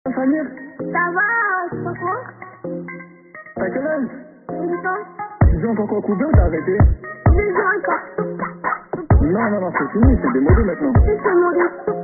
Samir, Ça va, c'est pas quoi? t'as quel âge? 8 ans. Tu joues encore au coup ou t'as arrêté? 2 ans encore. Non, c'est fini, c'est démodé maintenant. C'est mon